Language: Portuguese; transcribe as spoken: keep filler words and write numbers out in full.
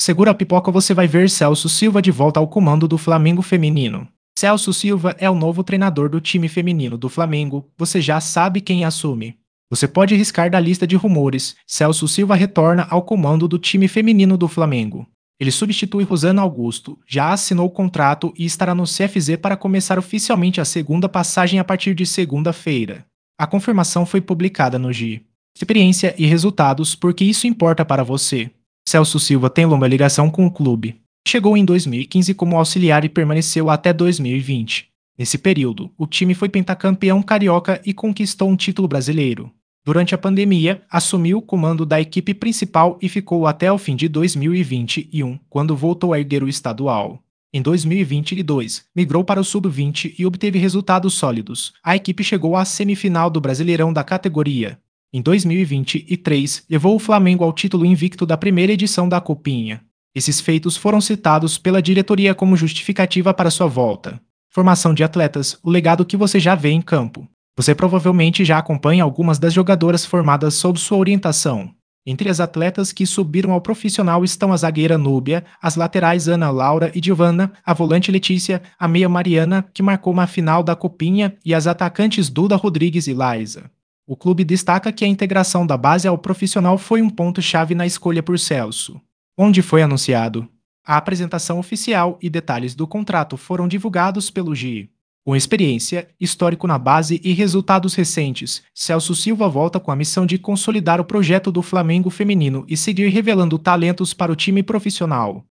Segura a pipoca, você vai ver Celso Silva de volta ao comando do Flamengo feminino. Celso Silva é o novo treinador do time feminino do Flamengo, você já sabe quem assume. Você pode riscar da lista de rumores, Celso Silva retorna ao comando do time feminino do Flamengo. Ele substitui Rosana Augusto, já assinou o contrato e estará no C F Z para começar oficialmente a segunda passagem a partir de segunda-feira. A confirmação foi publicada no G. Experiência e resultados, porque isso importa para você. Celso Silva tem longa ligação com o clube. Chegou em dois mil e quinze como auxiliar e permaneceu até dois mil e vinte. Nesse período, o time foi pentacampeão carioca e conquistou um título brasileiro. Durante a pandemia, assumiu o comando da equipe principal e ficou até o fim de dois mil e vinte e um, quando voltou a erguer o estadual. Em dois mil e vinte e dois, migrou para o sub vinte e obteve resultados sólidos. A equipe chegou à semifinal do Brasileirão da categoria. Em dois mil e vinte e três, levou o Flamengo ao título invicto da primeira edição da Copinha. Esses feitos foram citados pela diretoria como justificativa para sua volta. Formação de atletas, o legado que você já vê em campo. Você provavelmente já acompanha algumas das jogadoras formadas sob sua orientação. Entre as atletas que subiram ao profissional estão a zagueira Núbia, as laterais Ana Laura e Giovanna, a volante Letícia, a meia Mariana, que marcou uma final da Copinha, e as atacantes Duda Rodrigues e Laísa. O clube destaca que a integração da base ao profissional foi um ponto-chave na escolha por Celso. Onde foi anunciado? A apresentação oficial e detalhes do contrato foram divulgados pelo G. Com experiência, histórico na base e resultados recentes, Celso Silva volta com a missão de consolidar o projeto do Flamengo feminino e seguir revelando talentos para o time profissional.